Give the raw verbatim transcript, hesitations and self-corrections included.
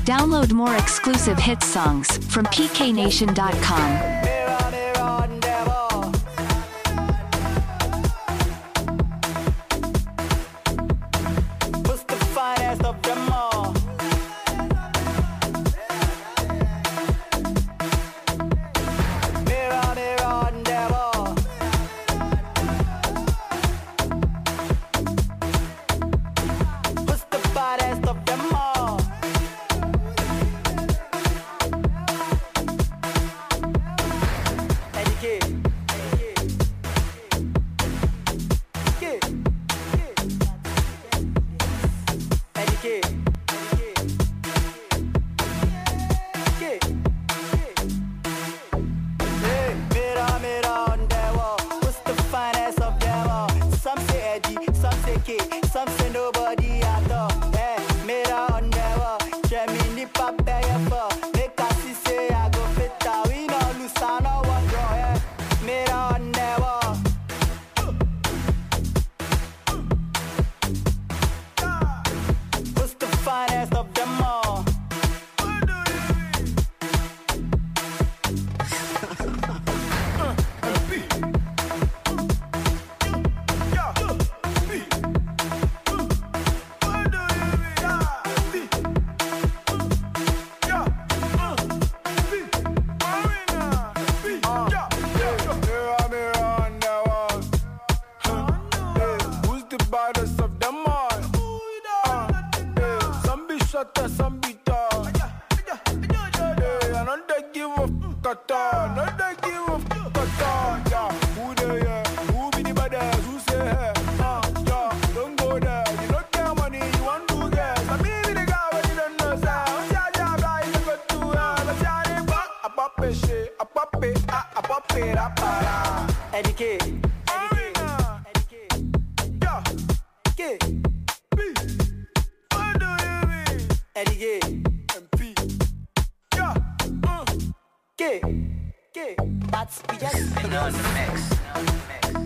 Download more exclusive hit songs from p k nation dot com. Some say nobody at all. Hey, mera on the wall. Gemini papa for. Make us see say I go fit. We no lose, I no one draw. Hey, mera on the wall. Who's the finest of them all? Some be tall. Hey, I don't they give a fuck at all. No, they give a fuck at all. Yeah, who they yeah? Who be the baddest? Who say hey? Uh, yeah, don't go there. You don't get money, you want to get. So me be the guy when you don't know sound. Yeah, yeah, guy, you go to hell. Let's hear it back. A pop it, shit. A pop it, a a pop it, a para. Eddie Eddie Eddie yeah, K. Eddie M P. Yeah. Uh. K. K. That's we just. On the mix. On the mix.